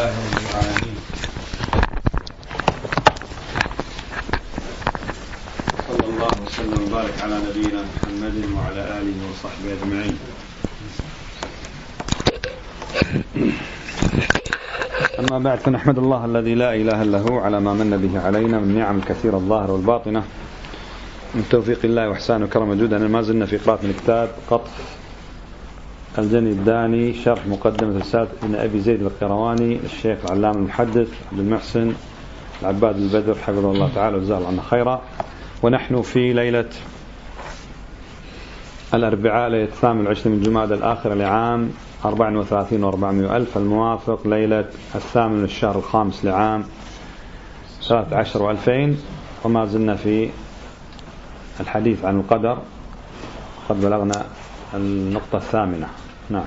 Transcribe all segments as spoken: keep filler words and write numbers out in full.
لله رب العالمين، صلى الله وسلم وبارك على نبينا محمد وعلى آله وصحبه أجمعين. أما بعد، فنحمد الله الذي لا إله إلا هو على ما من به علينا من نعم الكثيرة الظاهرة والباطنة، من توفيق الله وإحسانه وكرم وجوده. أنا ما زلنا في قراءة من كتاب قطف الجني الداني شرح مقدمة السادس ابن أبي زيد القيرواني الشيخ العلامة المحدث عبد المحسن العباد البدر حفظه الله تعالى وجزاه عنه خيرا. ونحن في ليلة الأربعاء ليلة الثامن والعشرين من جمادى الآخرة لعام أربع وثلاثين وأربعمائة ألف، الموافق ليلة الثامن من الشهر الخامس لعام ثلاثة عشر وألفين. وما زلنا في الحديث عن القدر، قد بلغنا النقطة الثامنة. نعم.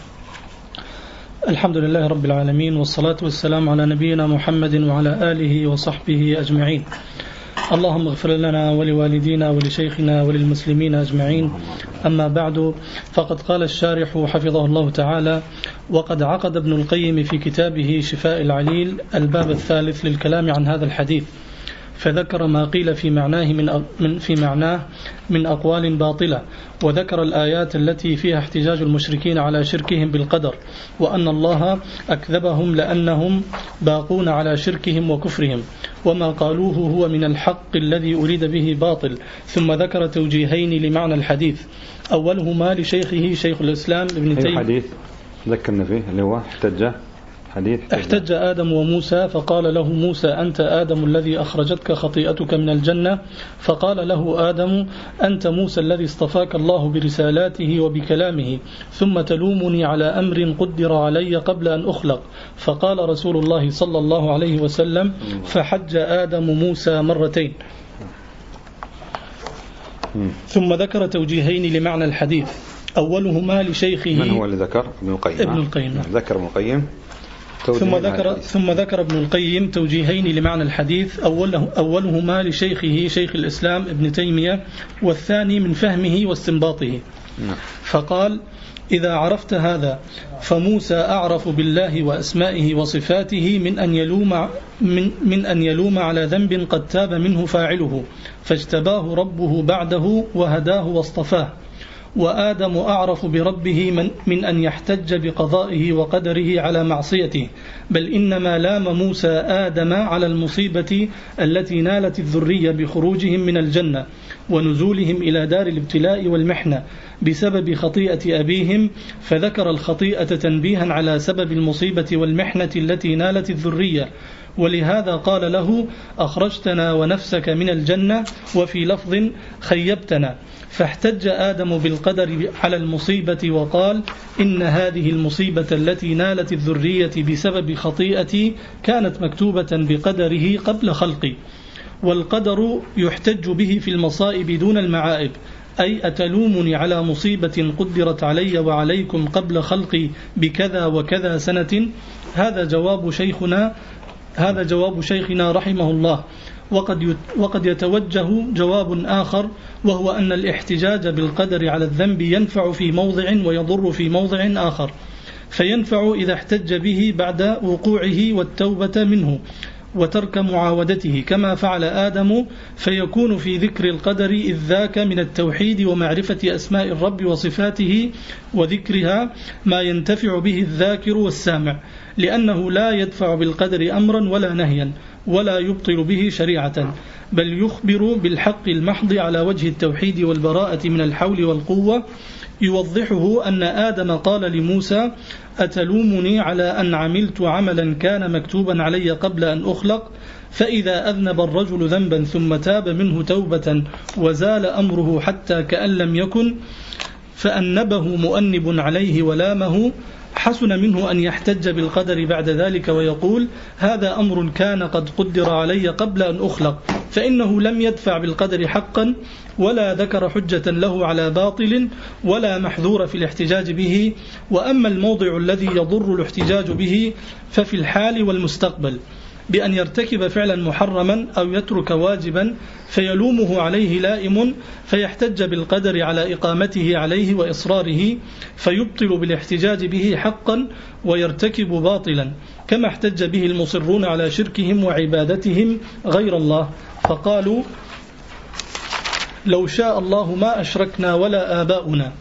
الحمد لله رب العالمين، والصلاة والسلام على نبينا محمد وعلى آله وصحبه أجمعين. اللهم اغفر لنا ولوالدينا ولشيخنا وللمسلمين أجمعين. أما بعد، فقد قال الشارح حفظه الله تعالى: وقد عقد ابن القيم في كتابه شفاء العليل الباب الثالث للكلام عن هذا الحديث، فذكر ما قيل في معناه من من في معناه من أقوال باطلة، وذكر الآيات التي فيها احتجاج المشركين على شركهم بالقدر، وأن الله أكذبهم لأنهم باقون على شركهم وكفرهم، وما قالوه هو من الحق الذي أريد به باطل. ثم ذكر توجيهين لمعنى الحديث، أولهما لشيخه شيخ الإسلام ابن تيمية. الحديث ذكرنا فيه اللي هو احتج حديث احتج آدم وموسى، فقال له موسى: أنت آدم الذي أخرجتك خطيئتك من الجنة. فقال له آدم: أنت موسى الذي اصطفاك الله برسالاته وبكلامه، ثم تلومني على أمر قدر علي قبل أن أخلق. فقال رسول الله صلى الله عليه وسلم: فحج آدم موسى مرتين. ثم ذكر توجيهين لمعنى الحديث، أولهما لشيخه. من هو اللي ذكر؟ ابن القيم. ابن القيم ذكر ابن القيم. ثم ذكر ثم ذكر ابن القيم توجيهين لمعنى الحديث، أوله أولهما لشيخه شيخ الإسلام ابن تيمية، والثاني من فهمه واستنباطه. فقال: إذا عرفت هذا فموسى أعرف بالله وأسمائه وصفاته من أن يلوم من, من أن يلوم على ذنب قد تاب منه فاعله، فاجتباه ربه بعده وهداه واصطفاه. وآدم أعرف بربه من, من أن يحتج بقضائه وقدره على معصيته، بل إنما لام موسى آدم على المصيبة التي نالت الذرية بخروجهم من الجنة ونزولهم إلى دار الابتلاء والمحنة بسبب خطيئة أبيهم، فذكر الخطيئة تنبيها على سبب المصيبة والمحنة التي نالت الذرية. ولهذا قال له: أخرجتنا ونفسك من الجنة، وفي لفظ: خيبتنا. فاحتج آدم بالقدر على المصيبة وقال: إن هذه المصيبة التي نالت الذرية بسبب خطيئتي كانت مكتوبة بقدره قبل خلقي. والقدر يحتج به في المصائب دون المعائب، أي أتلومني على مصيبة قدرت علي وعليكم قبل خلقي بكذا وكذا سنة؟ هذا جواب شيخنا هذا جواب شيخنا رحمه الله. وقد وقد يتوجه جواب آخر، وهو أن الاحتجاج بالقدر على الذنب ينفع في موضع ويضر في موضع آخر. فينفع إذا احتج به بعد وقوعه والتوبة منه وترك معاودته كما فعل آدم، فيكون في ذكر القدر إذ ذاك من التوحيد ومعرفة أسماء الرب وصفاته وذكرها ما ينتفع به الذاكر والسامع، لأنه لا يدفع بالقدر أمرا ولا نهيا ولا يبطل به شريعة، بل يخبر بالحق المحض على وجه التوحيد والبراءة من الحول والقوة. يوضحه أن آدم قال لموسى: أتلومني على أن عملت عملا كان مكتوبا علي قبل أن أخلق؟ فإذا أذنب الرجل ذنبا ثم تاب منه توبة وزال أمره حتى كأن لم يكن، فأنبه مؤنب عليه ولامه، حسن منه أن يحتج بالقدر بعد ذلك ويقول: هذا أمر كان قد قدر علي قبل أن أخلق، فإنه لم يدفع بالقدر حقا ولا ذكر حجة له على باطل ولا محذور في الاحتجاج به. وأما الموضع الذي يضر الاحتجاج به ففي الحال والمستقبل، بأن يرتكب فعلا محرما أو يترك واجبا فيلومه عليه لائم فيحتج بالقدر على إقامته عليه وإصراره فيبطل بالاحتجاج به حقا ويرتكب باطلا، كما احتج به المصرون على شركهم وعبادتهم غير الله، فقالوا لو شاء الله ما أشركنا ولا آباؤنا.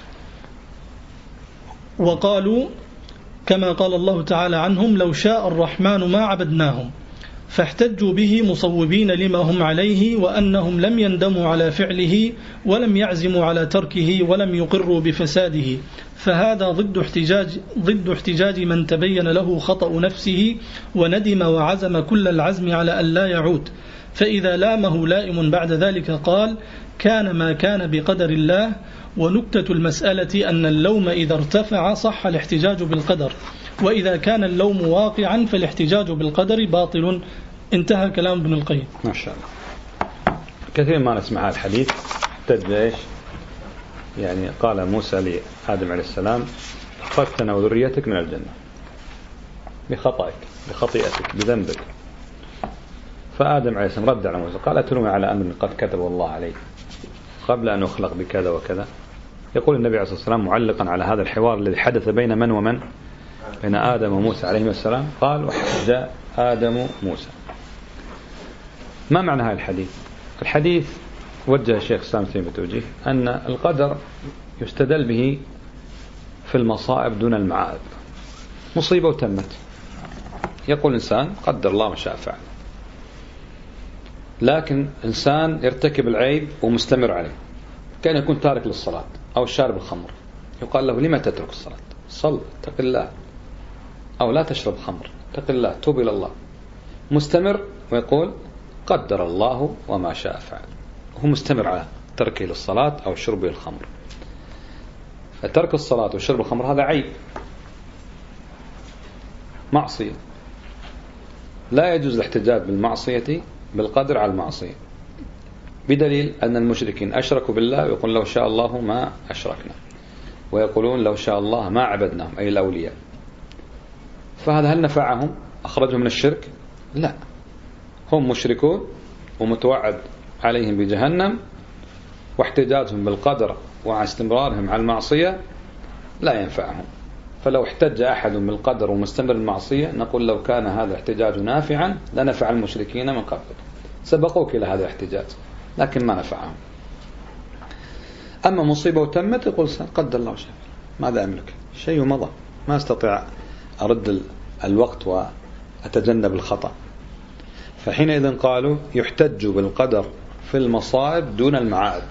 وقالوا كما قال الله تعالى عنهم لو شاء الرحمن ما عبدناهم، فاحتجوا به مصوبين لما هم عليه وأنهم لم يندموا على فعله ولم يعزموا على تركه ولم يقروا بفساده، فهذا ضد احتجاج, ضد احتجاج من تبين له خطأ نفسه وندم وعزم كل العزم على أن لا يعود. فإذا لامه لائم بعد ذلك قال كان ما كان بقدر الله. ونكتة المسألة أن اللوم إذا ارتفع صح الاحتجاج بالقدر، وإذا كان اللوم واقعا فالاحتجاج بالقدر باطل. انتهى كلام ابن القيم. ما شاء الله. كثير ما نسمع هذا الحديث. احتج ايش؟ يعني قال موسى لآدم عليه السلام أخرجتنا وذريتك من الجنة بخطأك بخطيئتك بذنبك. فآدم عليه السلام رد على موسى قال أتلومي على أمر قد كتب الله عليه قبل أن أخلق بكذا وكذا. يقول النبي عليه الصلاة والسلام معلقا على هذا الحوار الذي حدث بين من ومن، بين آدم وموسى عليه السلام، قال وحج آدم موسى. ما معنى هذا الحديث؟ الحديث وجه الشيخ الإسلام ابن تيمية بتوجيه أن القدر يستدل به في المصائب دون المعائب. مصيبة وتمت، يقول إنسان قدر الله ما شاء فعل، لكن إنسان يرتكب العيب ومستمر عليه، كان يكون تارك للصلاة أو الشارب الخمر، يقال له لما تترك الصلاة؟ صل اتق الله، أو لا تشرب خمر اتق الله توب إلى الله. مستمر ويقول قدر الله وما شاء فعل، هو مستمر على تركه للصلاة أو شربه الخمر. ترك الصلاة وشرب الخمر هذا عيب، معصية، لا يجوز الاحتجاج بالمعصية بالقدر على المعصية، بدليل أن المشركين أشركوا بالله ويقول لو شاء الله ما أشركنا، ويقولون لو شاء الله ما عبدناهم أي الأولياء. فهذا هل نفعهم؟ أخرجهم من الشرك؟ لا، هم مشركون ومتوعد عليهم بجهنم، واحتجاجهم بالقدر وعن استمرارهم على المعصية لا ينفعهم. فلو احتج أحد بالقدر ومستمر المعصية نقول لو كان هذا الاحتجاج نافعا لنفع المشركين من قبل، سبقوك إلى هذا الاحتجاج لكن ما نفعهم. أما مصيبة وتمت يقول قدر الله شيء، ماذا أملك؟ شيء مضى، ما استطيع أرد الوقت وأتجنب الخطأ. فحينئذ قالوا يحتج بالقدر في المصائب دون المعائب.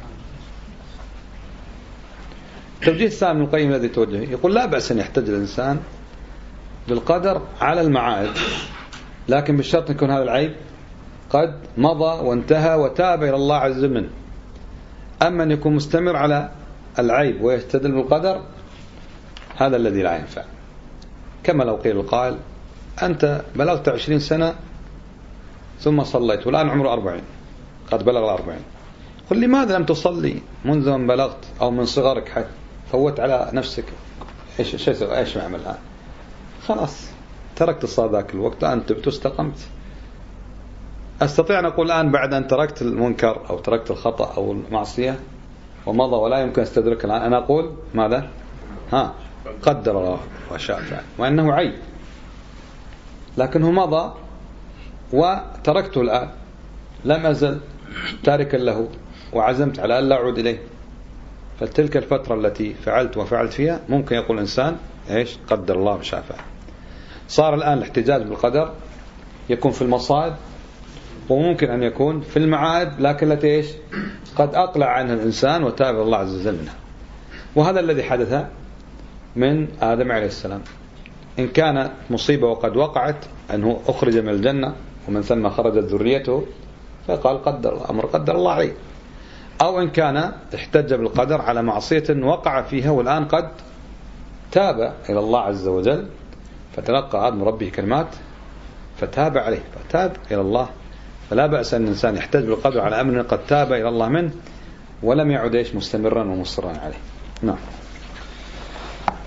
توجيه الثاني ابن القيم الذي توجه يقول لا بأس أن يحتج الإنسان بالقدر على المعائب، لكن بالشرط أن يكون هذا العيب قد مضى وانتهى وتاب إلى الله عز وجل منه. أما أن يكون مستمر على العيب ويستدل بالقدر هذا الذي لا ينفع. كما لو قيل القائل أنت بلغت عشرين سنة ثم صليت والآن عمره أربعين، قد بلغ الأربعين، قل لماذا لم تصلي منذ أن بلغت أو من صغرك حتى فوت على نفسك؟ إيش إيش إيش معمل الآن؟ خلاص تركت الصلاة ذاك الوقت، أنت بتستقمت. أستطيع أن أقول الآن بعد أن تركت المنكر أو تركت الخطأ أو المعصية ومضى ولا يمكن استدرك الآن، أنا أقول ماذا؟ ها قدر الله وشاء فعل، وأنه عيب، لكنه مضى وتركته الآن، لم أزل تاركا له وعزمت على أن لا أعود إليه. فتلك الفترة التي فعلت وفعلت فيها ممكن يقول الإنسان إيش قدر الله وشاء فعل. صار الآن الاحتجاج بالقدر يكون في المصائب وممكن أن يكون في المعائب، لكن التي إيش قد أقلع عنها الإنسان وتاب الله عز وجل منها. وهذا الذي حدث من آدم عليه السلام، إن كانت مصيبة وقد وقعت أنه أخرج من الجنة ومن ثم خرجت ذريته فقال قدر أمر قدر الله عليه، أو إن كان احتج بالقدر على معصية وقع فيها والآن قد تاب إلى الله عز وجل فتلقى آدم ربه كلمات فتاب عليه فتاب إلى الله. فلا بأس أن الإنسان يحتج بالقدر على أمر قد تاب إلى الله منه ولم يعد إيش مستمرا ومصرا عليه. نعم.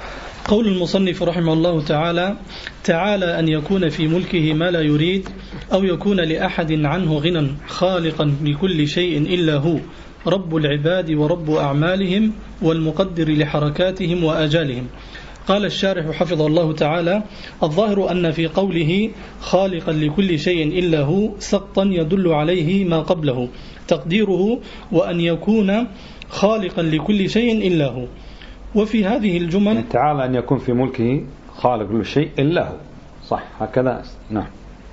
قول المصنف رحمه الله تعالى: تعالى أن يكون في ملكه ما لا يريد، أو يكون لأحد عنه غنى خالقا لكل شيء إلا هو، رب العباد ورب أعمالهم والمقدر لحركاتهم وآجالهم. قال الشارح حفظه الله تعالى: الظاهر أن في قوله خالقا لكل شيء إلا هو سقطا يدل عليه ما قبله، تقديره وأن يكون خالقا لكل شيء إلا هو. وفي هذه الجمل يعني تعالى أن يكون في ملكه خالق كل شيء إلا هو، صح هكذا، نعم.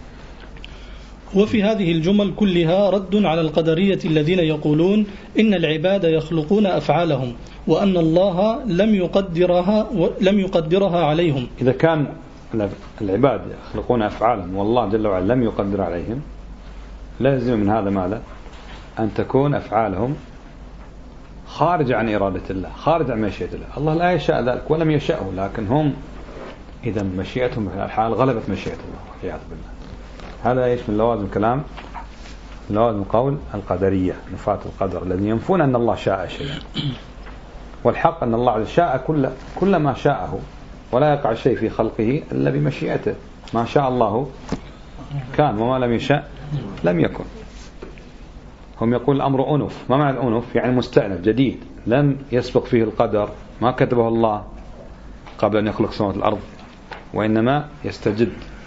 وفي هذه الجمل كلها رد على القدرية الذين يقولون إن العباد يخلقون أفعالهم وأن الله لم يقدرها لم يقدرها عليهم. إذا كان العباد يخلقون أفعالهم والله جل وعلا لم يقدر عليهم، لازم من هذا ماذا؟ أن تكون أفعالهم خارج عن إرادة الله، خارج عن مشيئة الله. الله لا يشاء ذلك ولم يشاءه، لكن هم إذا مشيئتهم في الحال غلبت مشيئة الله والعياذ بالله. هذا ايش من لوازم كلام لوازم قول القدرية، نفاة القدر الذين ينفون أن الله شاء شيئا. والحق أن الله شاء كل كل ما شاءه، ولا يقع شيء في خلقه إلا بمشيئته. ما شاء الله كان وما لم يشاء لم يكن. هم يقول الأمر أنف. ما معنى الأنف؟ يعني مستأنف جديد لم يسبق فيه القدر، ما كتبه الله قبل أن يخلق سماوات الأرض، وإنما يستجد.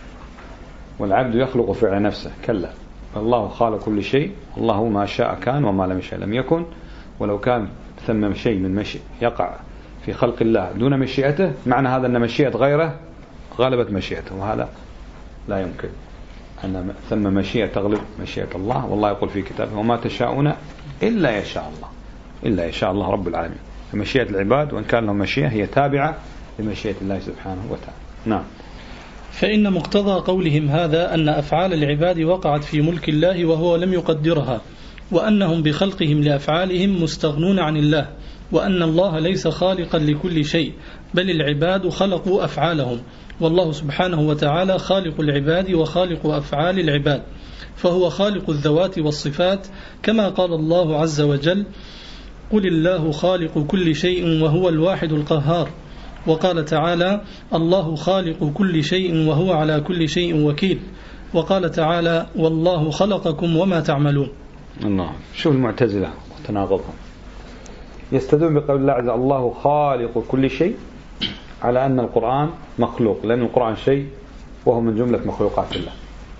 والعبد يخلق فعل نفسه، كلا، الله خالق كل شيء، الله ما شاء كان وما لم يشاء لم يكن. ولو كان ثم شيء من مشي يقع في خلق الله دون مشيئته، معنى هذا أن مشيئة غيره غلبت مشيئته، وهذا لا يمكن. أن ثم مشيئة تغلب مشيئة الله. والله يقول في كتابه: وما تشاءون إلا يشاء الله، إلا يشاء الله رب العالمين. فمشيئة العباد وإن كان لهم مشيئة هي تابعة لمشيئة الله سبحانه وتعالى. نعم. فإن مقتضى قولهم هذا أن أفعال العباد وقعت في ملك الله وهو لم يقدرها، وأنهم بخلقهم لأفعالهم مستغنون عن الله، وأن الله ليس خالقا لكل شيء، بل العباد خلقوا أفعالهم، والله سبحانه وتعالى خالق العباد وخالق أفعال العباد، فهو خالق الذوات والصفات، كما قال الله عز وجل: قل الله خالق كل شيء وهو الواحد القهار. وقال تعالى: الله خالق كل شيء وهو على كل شيء وكيل. وقال تعالى: والله خلقكم وما تعملون. الله. شوف المعتزلة وتناقضهم، يستدلون بقول الله عز وجل: الله خالق كل شيء، على أن القرآن مخلوق، لأن القرآن شيء وهو من جملة مخلوقات الله.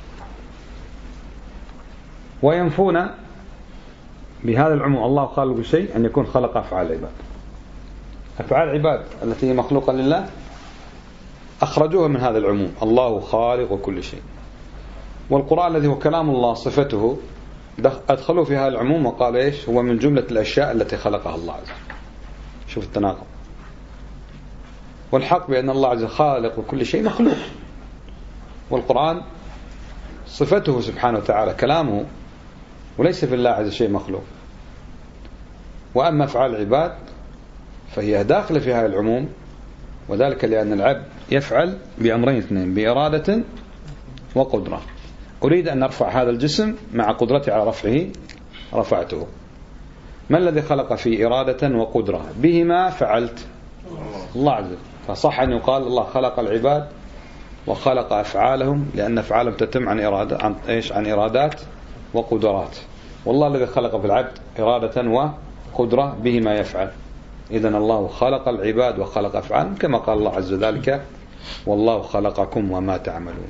وينفون بهذا العموم الله خالق كل شيء أن يكون خلق أفعال العباد. أفعال العباد التي هي مخلوقة لله أخرجوها من هذا العموم، الله خالق كل شيء. والقرآن الذي هو كلام الله صفته أدخلوا في هذا العموم وقال إيش؟ هو من جملة الأشياء التي خلقها الله عز وجل. شوف التناقض. والحق بأن الله عز وجل خالق كل شيء مخلوق، والقرآن صفته سبحانه وتعالى كلامه، وليس في الله عز وجل شيء مخلوق. وأما أفعال العباد فهي داخلة في هذا العموم، وذلك لأن العبد يفعل بأمرين اثنين: بإرادة وقدرة. أريد أن أرفع هذا الجسم، مع قدرتي على رفعه رفعته. ما الذي خلق في إرادة وقدرة؟ بهما فعلت الله عز وجل. فصح أن يقال الله خلق العباد وخلق أفعالهم، لأن أفعالهم تتم عن إرادة عن إيش؟ عن إرادات وقدرات. والله الذي خلق في العبد إرادة وقدرة بهما يفعل. إذن الله خلق العباد وخلق أفعالهم، كما قال الله عز وجل: والله خلقكم وما تعملون.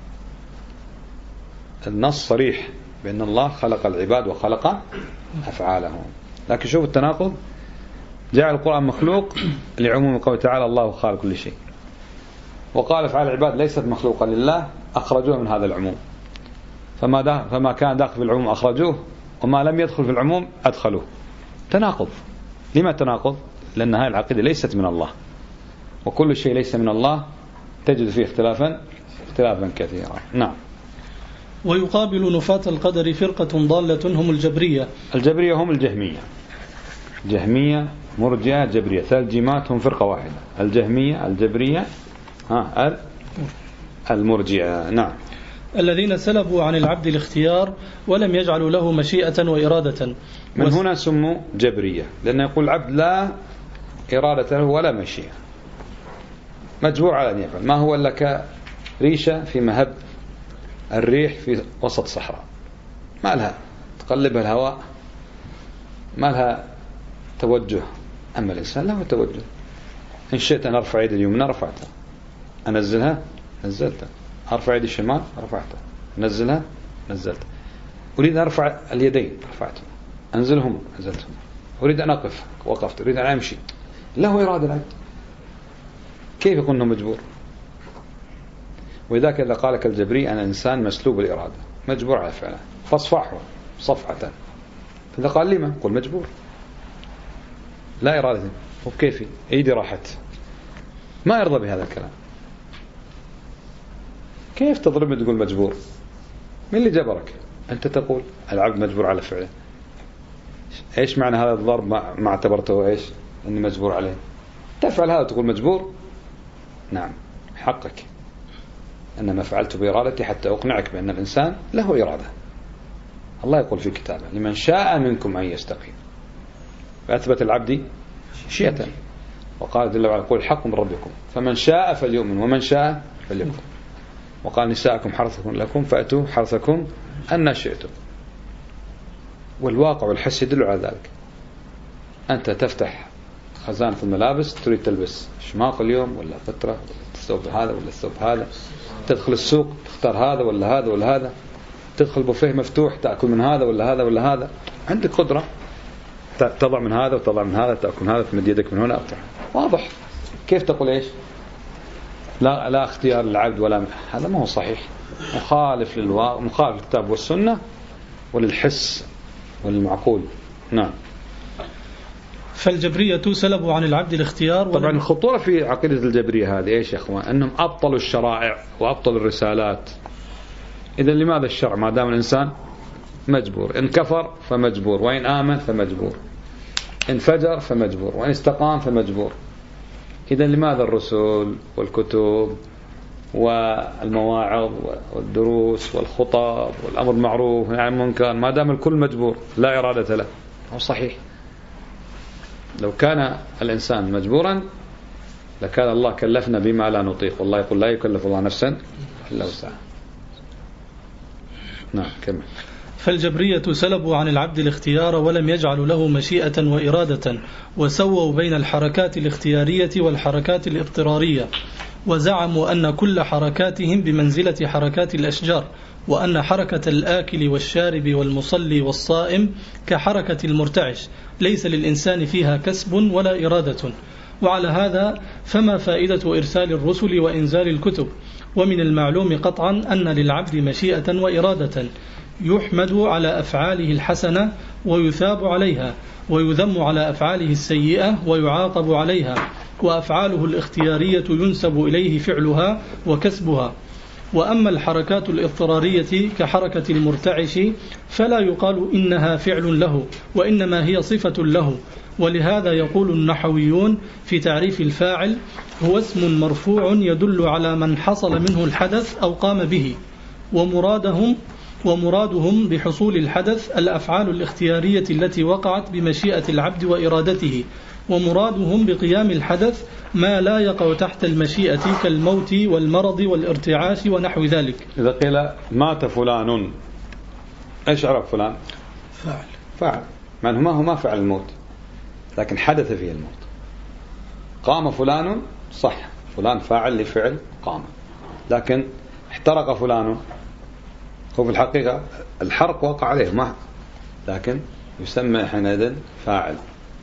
النص صريح بأن الله خلق العباد وخلق أفعالهم. لكن شوف التناقض، جعل القرآن مخلوق لعموم قوله تعالى: الله خالق كل شيء، وقال أفعال العباد ليست مخلوقة لله، أخرجوه من هذا العموم. فما, فما كان داخل في العموم أخرجوه، وما لم يدخل في العموم أدخلوه. تناقض. لما تناقض؟ لأن هذه العقيدة ليست من الله، وكل شيء ليس من الله تجد فيه اختلافا اختلافا كثيرا. نعم. ويقابل نفاة القدر فرقة ضالة هم الجبرية. الجبرية هم الجهمية، جهمية مرجئة جبرية، ثلاث جيمات هم فرقة واحدة: الجهمية الجبرية ها المرجئة. نعم. الذين سلبوا عن العبد الاختيار ولم يجعلوا له مشيئة وإرادة. من هنا سموا جبرية، لأن يقول العبد لا إرادة له ولا مشيئة. مجبور على أن يفعل. ما هو لك ريشة في مهب الريح في وسط صحراء، ما لها تقلبها الهواء، ما لها توجه. أما الإنسان له توجه. إن شئت أن أرفع يدي اليمنى رفعتها، أنزلها نزلتها، أرفع يدي الشمال رفعتها، نزلها نزلتها. أريد أن أرفع اليدين رفعتهم، أنزلهم نزلتهم. أريد أن أقف وقفت، أريد أن أمشي. له إرادة العبد، كيف يكون أنه مجبور؟ وإذا إذا قالك الجبري أنا إنسان مسلوب الإرادة مجبور على فعله فاصفعه صفحة، فإذا قال لي ما قل مجبور لا إرادة. وكيف أيدي راحت، ما يرضى بهذا الكلام. كيف تضربني تقول مجبور؟ من اللي جبرك؟ أنت تقول العبد مجبور على فعله. إيش معنى هذا الضرب؟ ما اعتبرته إيش أني مجبور عليه؟ تفعل هذا تقول مجبور؟ نعم حقك، أنما فعلت بإرادتي حتى أقنعك بأن الإنسان له إرادة. الله يقول في كتابه لمن شاء منكم أن يستقيم، فأثبت العبد شيئة، وقال جل وعلا قل الحق من ربكم فمن شاء فليؤمن ومن شاء فليكفر. وقال نساءكم حرث لكم فأتوا حرثكم أن شئتم. والواقع والحس يدل على ذلك. أنت تفتح خزانة الملابس تريد تلبس شماغ اليوم ولا فترة، الثوب هذا ولا الثوب هذا، تدخل السوق تختار هذا ولا هذا ولا هذا، تدخل بوفيه مفتوح تأكل من هذا ولا هذا ولا هذا. عندك قدرة تضع من هذا وتضع من هذا، تأكل من هذا، تمد يدك من هنا. واضح. كيف تقول إيش لا لا اختيار للعبد ولا؟ هذا ما هو صحيح، مخالف للواقع، مخالف للكتاب والسنة وللحس وللمعقول. نعم. فالجبرية سلبوا عن العبد الاختيار. طبعا الخطورة في عقيدة الجبرية هذه إيش يا أخوان؟ أنهم أبطلوا الشرائع وأبطلوا الرسالات. إذا لماذا الشرع ما دام الإنسان مجبور؟ إن كفر فمجبور، وإن آمن فمجبور، إن فجر فمجبور، وإن استقام فمجبور. إذا لماذا الرسل والكتب والمواعظ والدروس والخطب والأمر بالمعروف والنهي عن المنكر ما دام الكل مجبور لا إرادة له؟ هو صحيح. لو كان الإنسان مجبورا لكان الله كلفنا بما لا نطيق، والله يقول لا يكلف الله نفسا إلا وسعها. نعم كمل. فالجبرية سلبوا عن العبد الاختيار ولم يجعلوا له مشيئة وإرادة، وسووا بين الحركات الاختيارية والحركات الاضطرارية، وزعموا أن كل حركاتهم بمنزلة حركات الأشجار، وأن حركة الآكل والشارب والمصلي والصائم كحركة المرتعش ليس للإنسان فيها كسب ولا إرادة. وعلى هذا فما فائدة إرسال الرسل وإنزال الكتب؟ ومن المعلوم قطعا أن للعبد مشيئة وإرادة، يحمد على أفعاله الحسنة ويثاب عليها، ويذم على أفعاله السيئة ويعاقب عليها، وأفعاله الاختيارية ينسب إليه فعلها وكسبها. وأما الحركات الاضطرارية كحركة المرتعش فلا يقال إنها فعل له، وإنما هي صفة له. ولهذا يقول النحويون في تعريف الفاعل هو اسم مرفوع يدل على من حصل منه الحدث أو قام به. ومرادهم ومرادهم بحصول الحدث الأفعال الاختيارية التي وقعت بمشيئة العبد وإرادته، ومرادهم بقيام الحدث ما لا يقع تحت المشيئة كالموت والمرض والارتعاش ونحو ذلك. إذا قيل مات فلان إيش عرف فلان؟ فاعل. فاعل، مع أنه ما هو ما فعل الموت لكن حدث فيه الموت. قام فلان صح، فلان فاعل لفعل قام، لكن احترق فلان هو في الحقيقة الحرق وقع عليه ما، لكن يسمى حينئذ فاعل.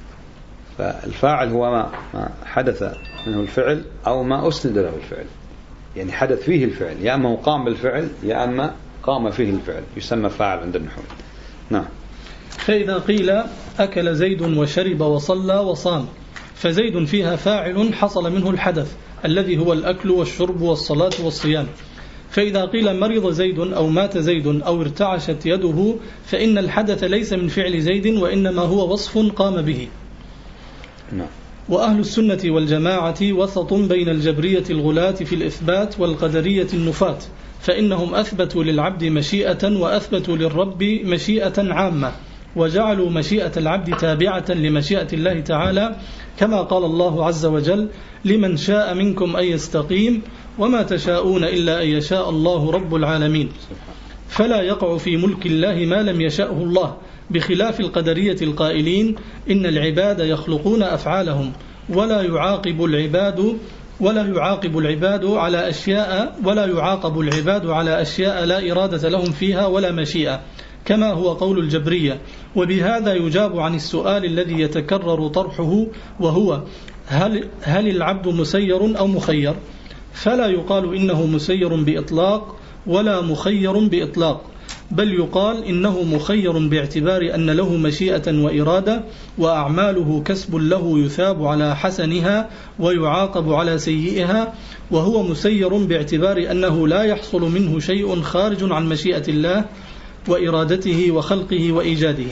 فالفاعل هو ما, ما حدث منه الفعل أو ما أسند له الفعل، يعني حدث فيه الفعل، يا أما قام بالفعل يا أما قام فيه الفعل، يسمى فاعل عند النحو. نعم. فإذا قيل أكل زيد وشرب وصلى وصام، فزيد فيها فاعل حصل منه الحدث الذي هو الأكل والشرب والصلاة والصيام. فإذا قيل مرض زيد أو مات زيد أو ارتعشت يده فإن الحدث ليس من فعل زيد وإنما هو وصف قام به. نعم. وأهل السنة والجماعة وسط بين الجبرية الغلاة في الإثبات والقدرية النفاة، فإنهم أثبتوا للعبد مشيئة وأثبتوا للرب مشيئة عامة، وجعلوا مشيئة العبد تابعة لمشيئة الله تعالى، كما قال الله عز وجل: لمن شاء منكم أن يستقيم وما تشاءون إلا أن يشاء الله رب العالمين. فلا يقع في ملك الله ما لم يشأه الله، بخلاف القدرية القائلين إن العباد يخلقون أفعالهم ولا يعاقب العباد ولا يعاقب العباد على أشياء ولا يعاقب العباد على أشياء لا إرادة لهم فيها ولا مشيئة، كما هو قول الجبرية. وبهذا يجاب عن السؤال الذي يتكرر طرحه، وهو هل, هل العبد مسير أو مخير؟ فلا يقال إنه مسير بإطلاق ولا مخير بإطلاق، بل يقال إنه مخير باعتبار أن له مشيئة وإرادة، وأعماله كسب له يثاب على حسنها ويعاقب على سيئها، وهو مسير باعتبار أنه لا يحصل منه شيء خارج عن مشيئة الله وإرادته وخلقه وإيجاده.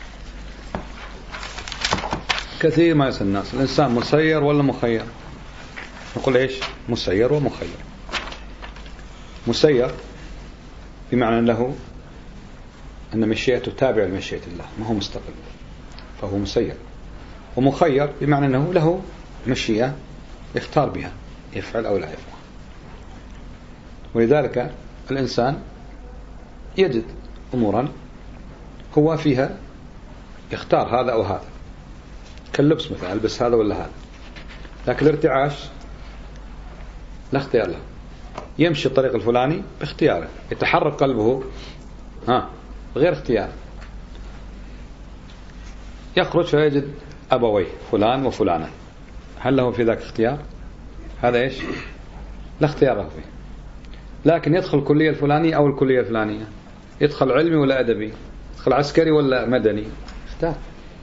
كثير ما يسأل الناس الإنسان مسير ولا مخير؟ نقول إيش؟ مسير ومخير. مسير بمعنى له أن مشيئته تابعة لمشيئة الله، ما هو مستقل، فهو مسير. ومخير بمعنى أنه له مشيئة يختار بها، يفعل أو لا يفعل. ولذلك الإنسان يجد أمورا هو فيها يختار هذا أو هذا، كاللبس مثلا، ألبس هذا ولا هذا. لكن الارتعاش لا اختيار له، يمشي الطريق الفلاني باختياره، يتحرك قلبه ها غير اختيار. يخرج فيجد أبويه فلان وفلانة، هل له في ذاك اختيار؟ هذا إيش؟ لا اختيار له فيه. لكن يدخل الكلية الفلانية أو الكلية الفلانية، يدخل علمي ولا أدبي، يدخل عسكري ولا مدني، اختار.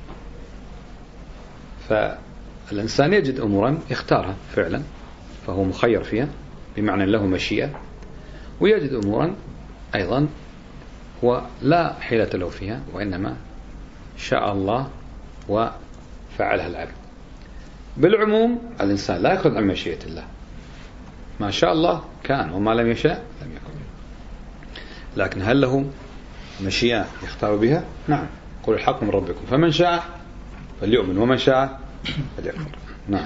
فالإنسان يجد أمورا يختارها فعلا فهو مخير فيها بمعنى له مشيئة، ويجد أمورا أيضا هو لا حيلة له فيها وإنما شاء الله وفعلها العبد. بالعموم الإنسان لا يأخذ عن مشيئة الله، ما شاء الله كان وما لم يشاء لم يكن. لكن هل له مشيئة يختار بها؟ نعم، قل الحق من ربكم فمن شاء فليؤمن ومن شاء فليكفر. نعم.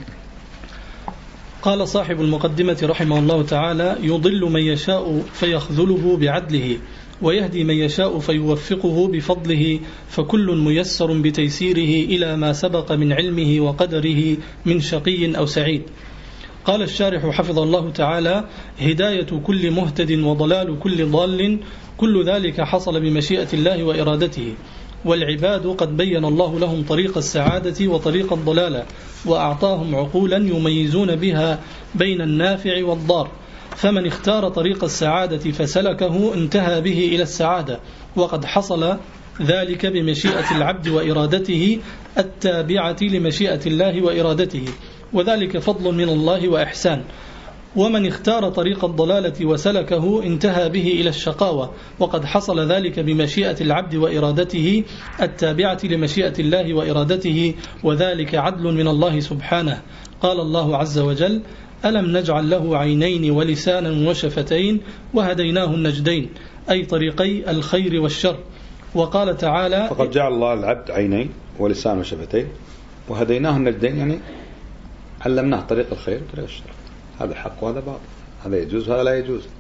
قال صاحب المقدمة رحمه الله تعالى: يضل من يشاء فيخذله بعدله، ويهدي من يشاء فيوفقه بفضله، فكل ميسر بتيسيره إلى ما سبق من علمه وقدره من شقي أو سعيد. قال الشارح حفظ الله تعالى: هداية كل مهتد وضلال كل ضال، كل ذلك حصل بمشيئة الله وإرادته، والعباد قد بين الله لهم طريق السعادة وطريق الضلالة، وأعطاهم عقولا يميزون بها بين النافع والضار، فمن اختار طريق السعادة فسلكه انتهى به إلى السعادة، وقد حصل ذلك بمشيئة العبد وإرادته التابعة لمشيئة الله وإرادته، وذلك فضل من الله وإحسان. ومن اختار طريق الضلالة وسلكه انتهى به إلى الشقاوة، وقد حصل ذلك بمشيئة العبد وإرادته التابعة لمشيئة الله وإرادته، وذلك عدل من الله سبحانه. قال الله عز وجل: ألم نجعل له عينين ولسانا وشفتين وهديناه النجدين، أي طريقي الخير والشر. وقال تعالى: فقد جعل الله العبد عينين ولسان وشفتين وهديناه النجدين، يعني علمناه طريق الخير وطريق الشر، هذا حق وهذا باطل، هذا يجوز وهذا لا يجوز.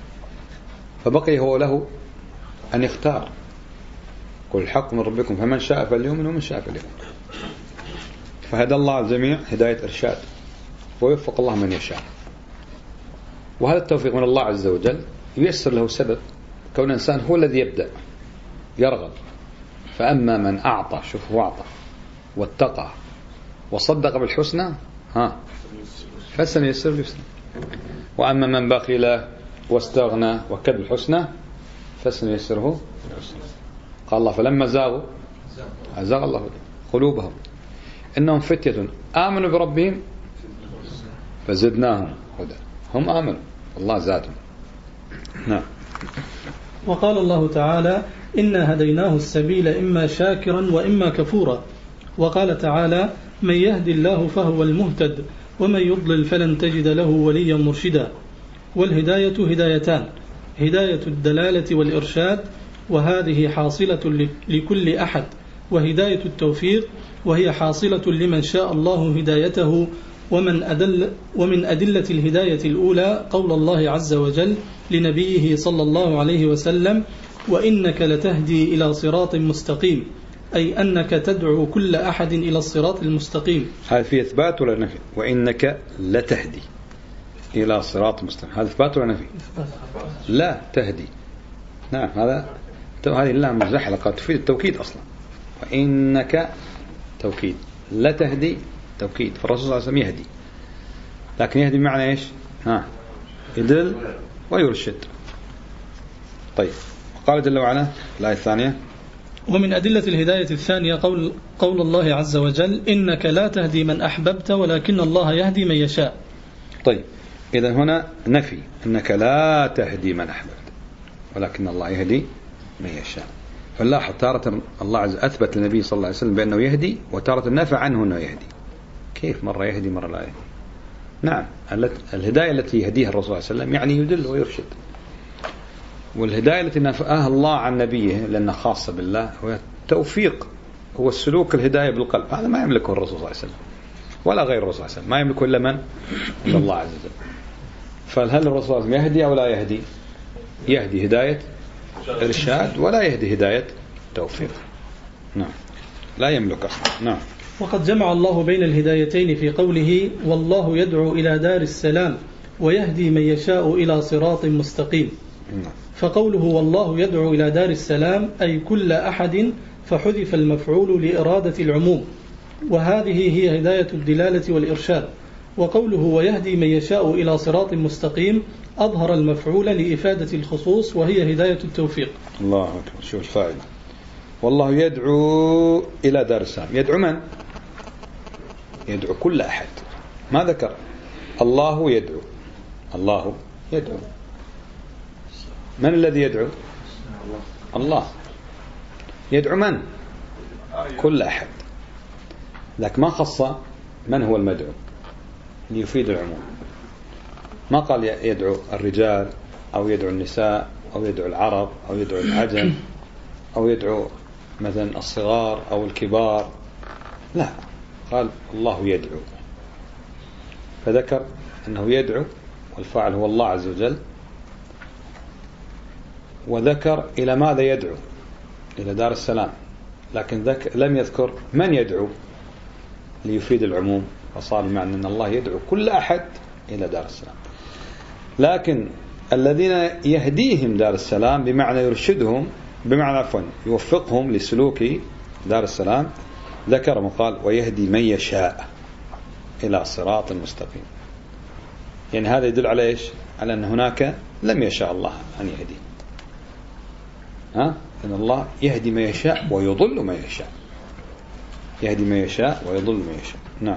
فبقي هو له أن يختار، قل الحق من ربكم فمن شاء فليؤمن ومن شاء فليكفر. فهدى الله الجميع هداية إرشاد، ويوفق الله من يشاء. وهذا التوفيق من الله عز وجل ييسر له سبب كون الإنسان هو الذي يبدأ يرغب. فأما من أعطى، شوف هو أعطى واتقى وصدق بالحسنى ها فسنيسر باليسرى، وأما من بخل واستغنى وكذب الحسنى فسنيسره بالعسرى. قال الله: فلما زاغوا أزاغ الله قلوبهم إنهم فتية آمنوا بربهم فزدناهم هدى. هم آمنوا الله زادهم. نعم. وقال الله تعالى: إنا هديناه السبيل إما شاكرا وإما كفورا. وقال تعالى: من يهد الله فهو المهتد ومن يضلل فلن تجد له وليا مرشدا. والهداية هدايتان: هداية الدلالة والإرشاد، وهذه حاصلة لكل أحد، وهداية التوفيق وهي حاصلة لمن شاء الله هدايته. ومن أدل ومن أدلة الهداية الأولى قول الله عز وجل لنبيه صلى الله عليه وسلم: وإنك لتهدي إلى صراط مستقيم، أي أنك تدعو كل أحد إلى الصراط المستقيم. هذا في إثبات ولا نفي؟ وإنك لتهدي إلى صراط مستقيم، هذا إثبات ولا نفي؟ لا تهدي. نعم، هذا هذه اللام مزحلقة تفيد التوكيد أصلا. وإنك توكيد، لا تهدي توكيد، فالرسول صلى الله عليه وسلم يهدي، لكن يهدي بمعنى إيش؟ ها، يدل ويرشد. طيب، قال جل وعلا الآية الثانية: ومن أدلة الهداية الثانية قول, قول الله عز وجل: إنك لا تهدي من أحببت ولكن الله يهدي من يشاء. طيب، إذا هنا نفي، إنك لا تهدي من أحببت ولكن الله يهدي من يشاء. فنلاحظ تارة الله عز أثبت للنبي صلى الله عليه وسلم بأنه يهدي، وتارة نفى عنه أنه يهدي. كيف مرة يهدي مرة لا يهدي؟ نعم، الهداية التي يهديها الرسول صلى الله عليه وسلم يعني يدل ويرشد، والهداية التي نفاها الله عن نبيه لأنها خاصة بالله هو التوفيق، هو السلوك الهداية بالقلب. هذا ما يملكه الرسول صلى الله عليه وسلم ولا غير الرسول صلى الله عليه وسلم، ما يملكه إلا من؟ إلا الله عز وجل. فهل الرسول صلى الله عليه وسلم يهدي أو لا يهدي؟ يهدي هداية إرشاد ولا يهدي هداية توفيق. نعم، لا يملك أصلا. نعم. وقد جمع الله بين الهدايتين في قوله: والله يدعو إلى دار السلام ويهدي من يشاء إلى صراط مستقيم. نعم. فقوله والله يدعو إلى دار السلام أي كل أحد، فحذف المفعول لإرادة العموم، وهذه هي هداية الدلالة والإرشاد. وقوله ويهدي من يشاء إلى صراط مستقيم أظهر المفعول لإفادة الخصوص، وهي هداية التوفيق. الله أكبر، شوف الفائدة. والله يدعو إلى دار السلام، يدعو من؟ يدعو كل أحد. ما ذكر الله يدعو، الله يدعو. من الذي يدعو؟ الله. يدعو من؟ كل أحد، لكن ما خص من هو المدعو ليفيد العموم. ما قال يدعو الرجال أو يدعو النساء أو يدعو العرب أو يدعو العجم أو يدعو مثلا الصغار أو الكبار، لا، قال الله يدعو، فذكر أنه يدعو والفاعل هو الله عز وجل، وذكر إلى ماذا يدعو، إلى دار السلام، لكن ذكر لم يذكر من يدعو ليفيد العموم، فصار المعنى أن الله يدعو كل أحد إلى دار السلام. لكن الذين يهديهم دار السلام بمعنى يرشدهم، بمعنى عفوا يوفقهم لسلوك دار السلام، ذكر وقال ويهدي من يشاء إلى صراط مستقيم. يعني هذا يدل على إيش؟ على أن هناك لم يشاء الله أن يهدي، ها؟ أن الله يهدي من يشاء ويضل من يشاء، يهدي من يشاء ويضل من يشاء. نعم.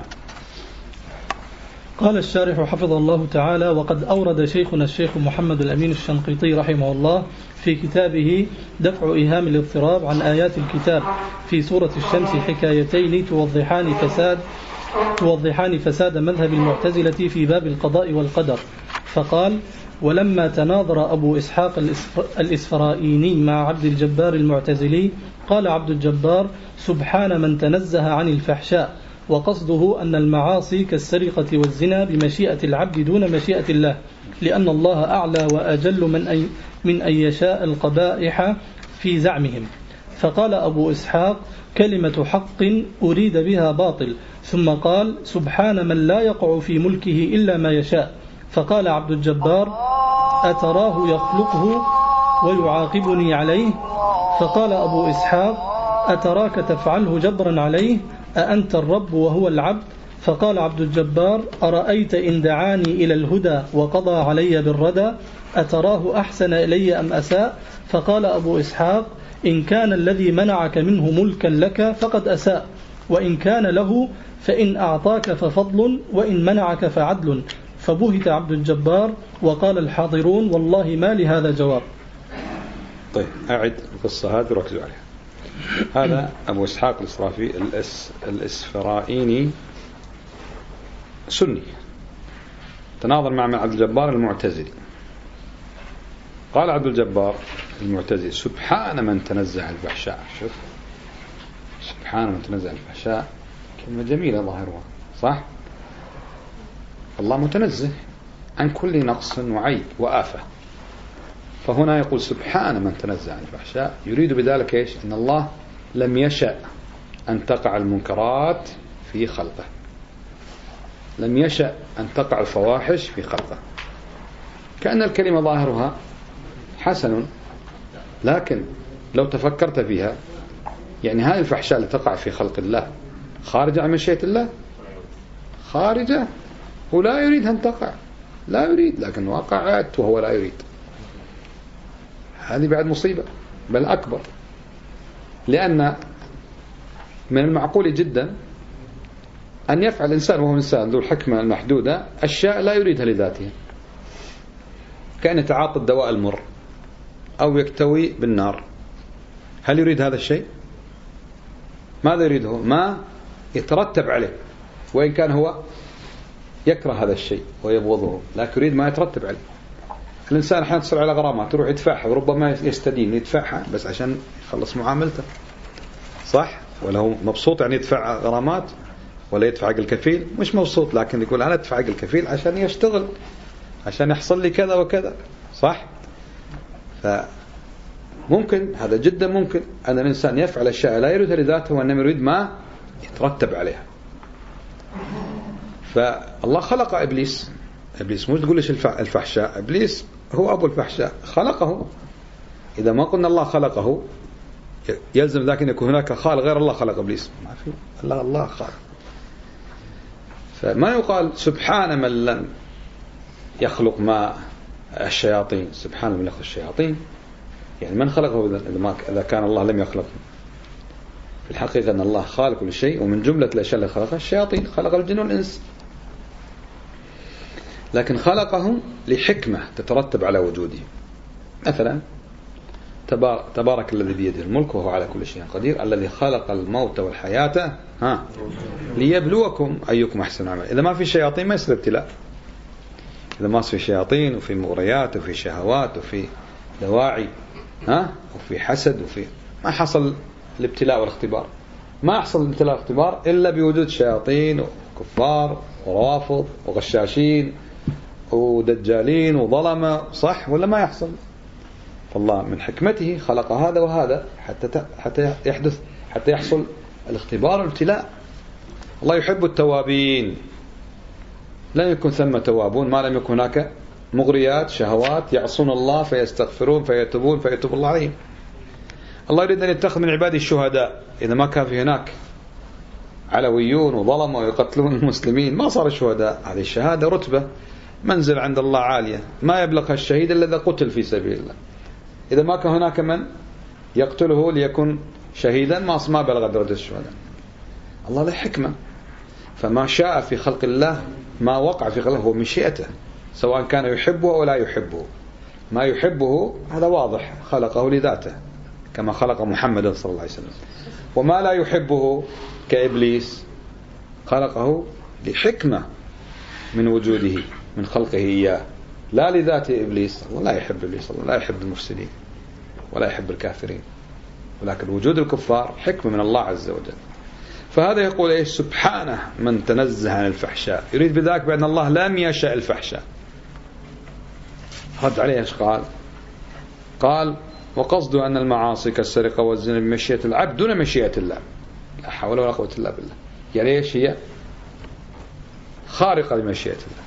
قال الشارح حفظه الله تعالى: وقد أورد شيخنا الشيخ محمد الأمين الشنقيطي رحمه الله في كتابه دفع إيهام الاضطراب عن آيات الكتاب في سورة الشمس حكايتين توضحان فساد توضحان فساد مذهب المعتزلة في باب القضاء والقدر. فقال: ولما تناظر أبو إسحاق الإسفرائيني مع عبد الجبار المعتزلي، قال عبد الجبار: سبحان من تنزه عن الفحشاء، وقصده أن المعاصي كالسرقة والزنا بمشيئة العبد دون مشيئة الله، لأن الله أعلى وأجل من أن, من أن يشاء القبائح في زعمهم. فقال أبو إسحاق: كلمة حق أريد بها باطل. ثم قال: سبحان من لا يقع في ملكه إلا ما يشاء. فقال عبد الجبار: أتراه يخلقه ويعاقبني عليه؟ فقال أبو إسحاق: أتراك تفعله جبرا عليه؟ أأنت الرب وهو العبد؟ فقال عبد الجبار: أرأيت إن دعاني إلى الهدى وقضى علي بالردى أتراه أحسن إلي أم أساء؟ فقال أبو إسحاق: إن كان الذي منعك منه ملكا لك فقد أساء، وإن كان له فإن أعطاك ففضل، وإن منعك فعدل. فبهت عبد الجبار، وقال الحاضرون: والله ما لهذا جواب. طيب، أعد القصة هذه وركزوا عليها. هذا أبو إسحاق الإسرافي الإس الإسفرائيني سني، تناظر مع عبد الجبار المعتزلي. قال عبد الجبار: المعتزلة سبحان من تنزه عن الفحشاء. شوف سبحان من تنزه عن الفحشاء كلمة جميلة ظاهرها صح. الله متنزه عن كل نقص وعيب وآفة، فهنا يقول سبحان من تنزه عن الفحشاء، يريد بذلك إيش؟ أن الله لم يشأ أن تقع المنكرات في خلقه، لم يشأ أن تقع الفواحش في خلقه. كأن الكلمة ظاهرها حسن، لكن لو تفكرت فيها يعني هذه الفحشاء اللي تقع في خلق الله خارجة عن مشيئة الله، خارجة ولا يريد أن تقع، لا يريد، لكن وقعت وهو لا يريد. هذه بعد مصيبة بل أكبر، لأن من المعقول جدا أن يفعل الإنسان وهو إنسان ذو الحكمة المحدودة أشياء لا يريدها لذاته، كأن يتعاطى الدواء المر أو يكتوي بالنار. هل يريد هذا الشيء؟ ماذا يريده؟ ما يترتب عليه، وإن كان هو يكره هذا الشيء ويبغضه، لكن يريد ما يترتب عليه. الإنسان أحيانا تصل على غرامات يروح يدفعها، وربما يستدين يدفعها بس عشان يخلص معاملته صح، ولا هو مبسوط يعني يدفع غرامات ولا يدفع حق الكفيل؟ مش مبسوط، لكن يقول أنا أدفع حق الكفيل عشان يشتغل، عشان يحصل لي كذا وكذا صح. فممكن هذا جدا ممكن أن الإنسان يفعل أشياء لا يريدها لذاته وإنما يريد ما يترتب عليها. فالله خلق إبليس، إبليس مش تقول ليش الفحشاء، إبليس هو أبو الفحشاء، خلقه. إذا ما قلنا الله خلقه يلزم ذاك أن يكون هناك خالق غير الله خلق إبليس، ما في، الله الله خالق. فما يقال سبحان من لم يخلق ما الشياطين، سبحان من يخلق الشياطين، يعني من خلقه إذا ما إذا كان الله لم يخلق. في الحقيقة أن الله خالق كل شيء، ومن جملة الأشياء اللي خلقها الشياطين، خلق الجن والإنس، لكن خلقهم لحكمة تترتب على وجوده. مثلا تبارك الذي بيده الملك وهو على كل شيء قدير، الذي خلق الموت والحياة ها ليبلوكم أيكم أحسن عملا. إذا ما في شياطين ما يصير ابتلاء، إذا ما في شياطين وفي مغريات وفي شهوات وفي دواعي ها وفي حسد وفي ما حصل الابتلاء والاختبار. ما يحصل الابتلاء والاختبار إلا بوجود شياطين وكفار وروافض وغشاشين ودجالين وظلمة، صح ولا ما يحصل؟ فالله من حكمته خلق هذا وهذا حتى حتى يحدث حتى يحصل الاختبار والابتلاء. الله يحب التوابين، لن يكون ثم توابون ما لم يكن هناك مغريات شهوات يعصون الله فيستغفرون فيتوبون فيتوب الله عليهم. الله يريد أن يتخذ من عباده الشهداء، إذا ما كان في هناك علويون وظلموا ويقتلون المسلمين ما صار الشهداء. هذه الشهادة رتبة منزل عند الله عالية ما يبلغها الشهيد الذي قتل في سبيل الله. إذا ما كان هناك من يقتله ليكون شهيدا ما بلغ درجة الشهداء. الله له حكمة، فما شاء في خلق الله ما وقع في خلقه هو مشيئته، سواء كان يحبه أو لا يحبه. ما يحبه هذا واضح خلقه لذاته كما خلق محمد صلى الله عليه وسلم، وما لا يحبه كإبليس خلقه لحكمة من وجوده من خلقه إياه، لا لذات إبليس. الله لا يحب إبليس، الله لا يحب المفسدين ولا يحب الكافرين، ولكن وجود الكفار حكمة من الله عز وجل. فهذا يقول إيش؟ سبحانه من تنزه عن الفحشاء، يريد بذلك بأن الله لم يشأ الفحشاء. رد عليه إيش قال؟ قال وقصد أن المعاصي كالسرقة والزنا بمشيئة العبد دون مشيئة الله، لا حول ولا قوة إلا بالله. يعني إيش هي؟ خارقة لمشيئة الله.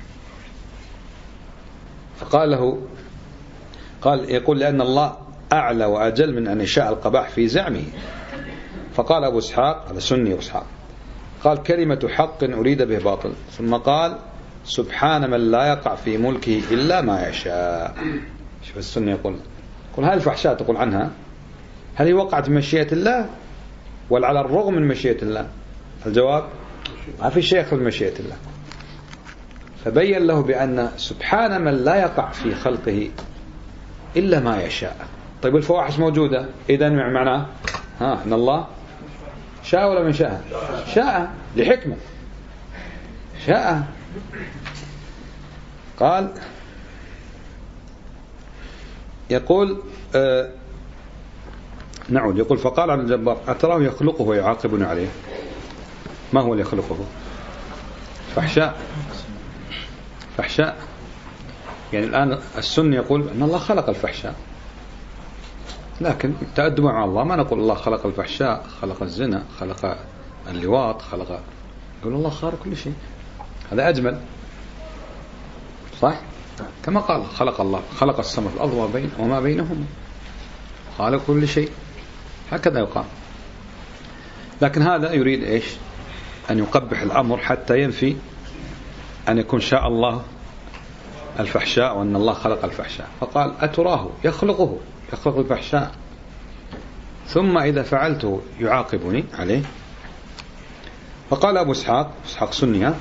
فقال له قال يقول لأن الله أعلى وأجل من أن يشاء القباح في زعمه. فقال أبو إسحاق، هذا سني أبو إسحاق، قال كلمة حق أريد به باطل، ثم قال سبحان من لا يقع في ملكه إلا ما يشاء. شوف السني يقول قل هل الفحشاء تقول عنها هل هي وقعت من مشيئة الله ولا على الرغم من مشيئة الله؟ الجواب ما في شيء يخرج من مشيئة الله. فبين له بأن سبحان من لا يقع في خلقه إلا ما يشاء. طيب الفواحش موجودة، إذن معناه ها أن الله شاء ولا من شاء؟ شاء لحكمة، شاء. قال يقول آه نعود. يقول فقال عبد الجبار أتراه يخلقه ويعاقبني عليه؟ ما هو اللي يخلقه؟ فحشاء. فحشاء يعني الآن السني يقول أن الله خلق الفحشاء، لكن تأدب مع الله ما نقول الله خلق الفحشاء، خلق الزنا، خلق اللواط، خلق، يقول الله خلق كل شيء. هذا أجمل، صح؟ كما قال خلق الله خلق السماء والأرض وما بينهما، خلق كل شيء، هكذا يقال. لكن هذا يريد إيش؟ أن يقبح الأمر حتى ينفي أن يكون شاء الله الفحشاء وأن الله خلق الفحشاء. فقال أتراه يخلقه، يخلق الفحشاء ثم إذا فعلته يعاقبني عليه. فقال أبو إسحاق إسحاق سنية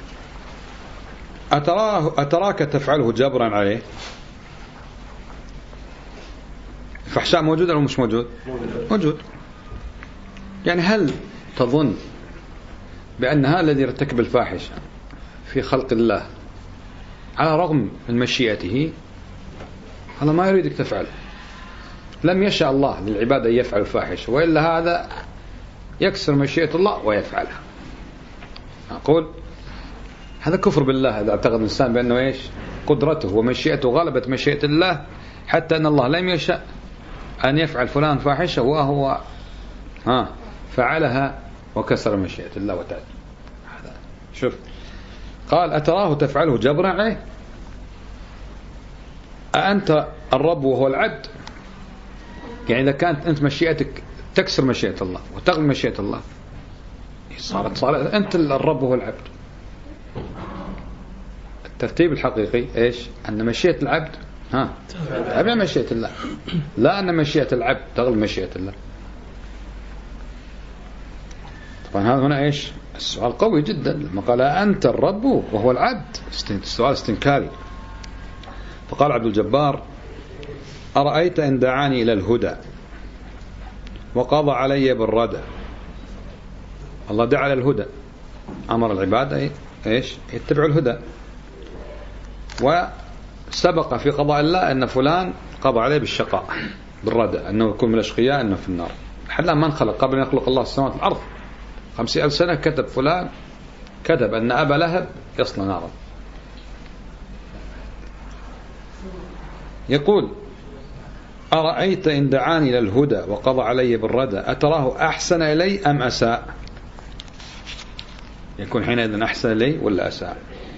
أتراه أتراك تفعله جبرا عليه؟ الفحشاء موجود أو مش موجود؟ موجود. يعني هل تظن بأن هذا الذي يرتكب الفاحشة في خلق الله على رغم من مشيئته هذا ما يريدك تفعل؟ لم يشاء الله للعباد أن يفعل الفاحشة، وإلا هذا يكسر مشيئة الله ويفعلها. أقول هذا كفر بالله إذا اعتقد الإنسان بأنه إيش قدرته ومشيئته غلبت مشيئة الله حتى أن الله لم يشاء أن يفعل فلان فاحشة وهو ها فعلها وكسر مشيئة الله وتعالى. هذا شوف قال أتراه تفعله جبرا عليه؟ أأنت الرب وهو العبد؟ يعني إذا كانت أنت مشيئتك تكسر مشيئة الله وتغلب مشيئة الله صارت صارت أنت الرب وهو العبد. الترتيب الحقيقي إيش؟ أن مشيئة العبد ها تابع مشيئة الله، لا أن مشيئة العبد تغلب مشيئة الله. طبعا هذا هنا إيش؟ السؤال قوي جدا لما قال أنت الرب وهو العبد، السؤال استنكاري. فقال عبد الجبار أرأيت إن دعاني إلى الهدى وقضى علي بالردى. الله دعا إلى الهدى، أمر العباد إيش يتبعوا الهدى، وسبق في قضاء الله أن فلان قضى عليه بالشقاء بالردى، أنه يكون من الأشقياء أنه في النار. حتى ما خلق قبل أن يخلق الله السماوات والأرض خمسين ألف سنة كتب فلان كتب أن أبا لهب يصلى نارا. يقول أرأيت إن دعاني إلى الهدى وقضى علي بالردى أتراه أحسن إلي أم أساء؟ يكون حينئذ أحسن إلي ولا أساء؟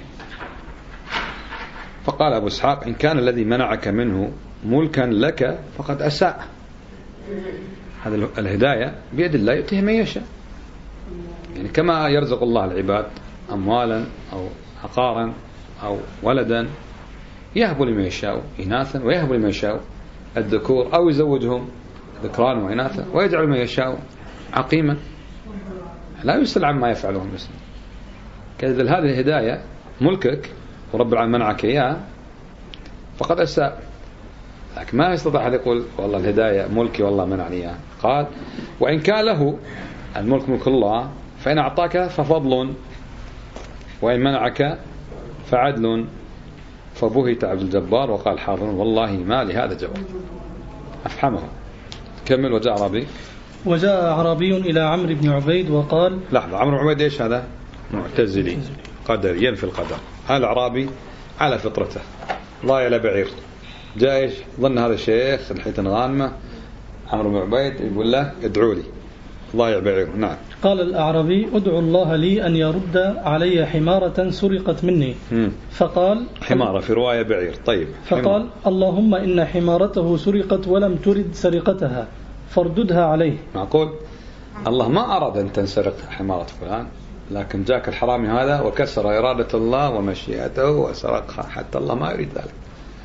فقال أبو إسحاق إن كان الذي منعك منه ملكا لك فقد أساء. هذا الهداية بيد الله يؤتيه من يشاء، يعني كما يرزق الله العباد أموالا أو عقارا أو ولدا يهب لمن يشاء إناثا ويهب لمن يشاء الذكور أو يزوجهم ذكران وإناثا ويجعل من يشاء عقيما، لا يسأل عما يفعله المسلم. كذل هذه الهداية ملكك ورب العالمين منعك إياه فقد أساء. لكن ما يستطيع أحد يقول والله الهداية ملكي والله منعني إياه. قال وإن كان له الملك ملك الله فإن أعطاك ففضل وإن منعك فعدل. فبهت عبد الجبار وقال حاضر والله ما لهذا جواب. أفحمه. كمل. وجاء أعرابي وجاء أعرابي إلى عمرو بن عبيد وقال لحظة عمرو بن عبيد إيش هذا؟ معتزلي قدر ينفي القدر. هذا الأعرابي على فطرته ضايع لبعير جاء إيش ظن هذا الشيخ الحيتان غانمة عمرو بن عبيد يقول له ادعوا لي ضايع بعير. نعم. قال الأعرابي ادعو الله لي أن يرد علي حمارة سرقت مني. مم. فقال حمارة في رواية بعير. طيب. فقال حمار. اللهم إن حمارته سرقت ولم ترد سرقتها فارددها عليه. معقول الله ما أراد أن تنسرق حمارة فلان، لكن جاك الحرامي هذا وكسر إرادة الله ومشيئته وسرقها حتى الله ما يريد ذلك.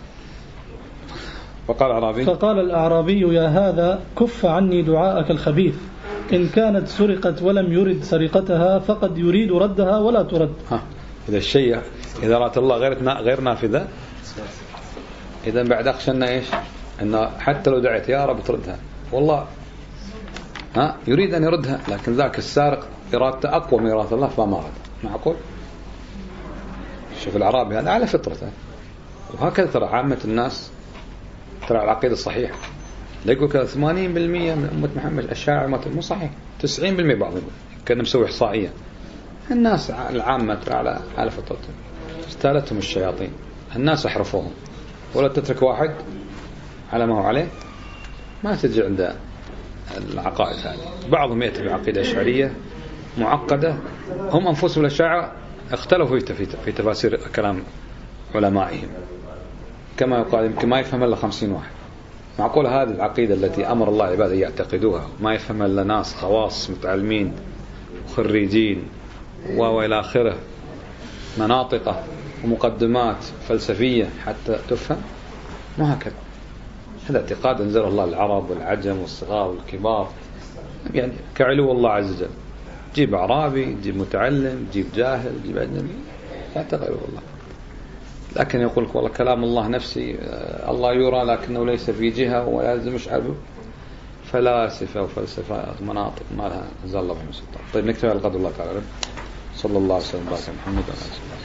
فقال الأعرابي فقال الأعرابي يا هذا كف عني دعاءك الخبيث، إن كانت سرقت ولم يرد سرقتها فقد يريد ردها ولا ترد. ها. إذا الشيء إذا أراد الله غير غير نافذة إذا بعد أخشنا إيش أن حتى لو دعيت يا رب تردها والله ها يريد أن يردها، لكن ذاك السارق إرادته أقوى من إرادة الله فما أراد. معقول؟ شوف الأعرابي هذا على فطرته، وهكذا ترى عامة الناس ترى العقيدة الصحيحة. لا يقول كذا ثمانين بالمئة من أمة محمد الأشاعرة، مو صحيح. تسعين بالمئة بعضهم كان مسوي إحصائية. الناس العامة على على فطرتهم، استالتهم الشياطين، الناس أحرفوهم. ولا تترك واحد على ما هو عليه، ما تجي عند العقائد هذه. بعضهم يأتي بعقيدة أشعرية معقدة، هم أنفسهم الأشاعرة اختلفوا في تفاسير كلام علمائهم، كما يقال يمكن ما يفهم إلا خمسين واحد. معقول هذه العقيدة التي أمر الله عباده يعتقدوها ما يفهم إلا ناس خواص متعلمين وخريجين وإلى آخره، مناطقة ومقدمات فلسفية حتى تفهم؟ ما هكذا. هذا اعتقاد أنزله الله العرب والعجم والصغار والكبار، يعني كعلو الله عز وجل. جيب أعرابي، جيب متعلم، جيب جاهل، جيب أجنبي، يعتقد الله. لكن يقول لك والله كلام الله نفسي، الله يرى لكنه ليس في جهة ولا يلزم مشعبه. فلاسفة وفلسفة مناطق ما لها نزل الله بهم سلطان. طيب نكتب على قدر الله تعالى. صلى الله عليه وسلم على محمد وعلى آله وسلم.